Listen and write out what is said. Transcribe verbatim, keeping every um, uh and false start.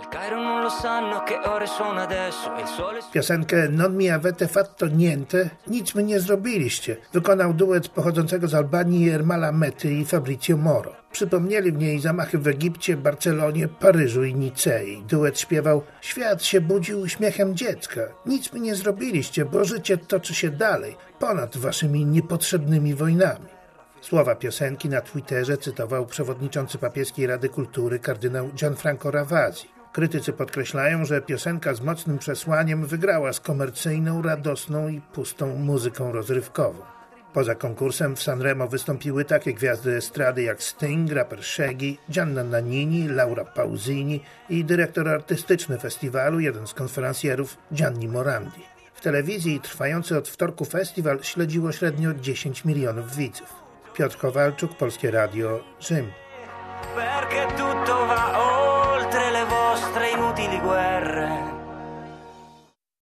Piosenkę Non mi avete fatto niente, nic mi nie zrobiliście, wykonał duet pochodzącego z Albanii Ermala Mety i Fabrizio Moro. Przypomnieli w niej zamachy w Egipcie, Barcelonie, Paryżu i Nicei. Duet śpiewał: świat się budzi uśmiechem dziecka, nic mi nie zrobiliście, bo życie toczy się dalej, ponad waszymi niepotrzebnymi wojnami. Słowa piosenki na Twitterze cytował przewodniczący Papieskiej Rady Kultury kardynał Gianfranco Ravasi. Krytycy podkreślają, że piosenka z mocnym przesłaniem wygrała z komercyjną, radosną i pustą muzyką rozrywkową. Poza konkursem w Sanremo wystąpiły takie gwiazdy estrady jak Sting, raper Shaggy, Gianna Nannini, Laura Pausini i dyrektor artystyczny festiwalu, jeden z konferencjerów, Gianni Morandi. W telewizji trwający od wtorku festiwal śledziło średnio dziesięć milionów widzów. Piotr Kowalczuk, Polskie Radio, Rzym. Perché tutto va oltre le vostre inutili guerre.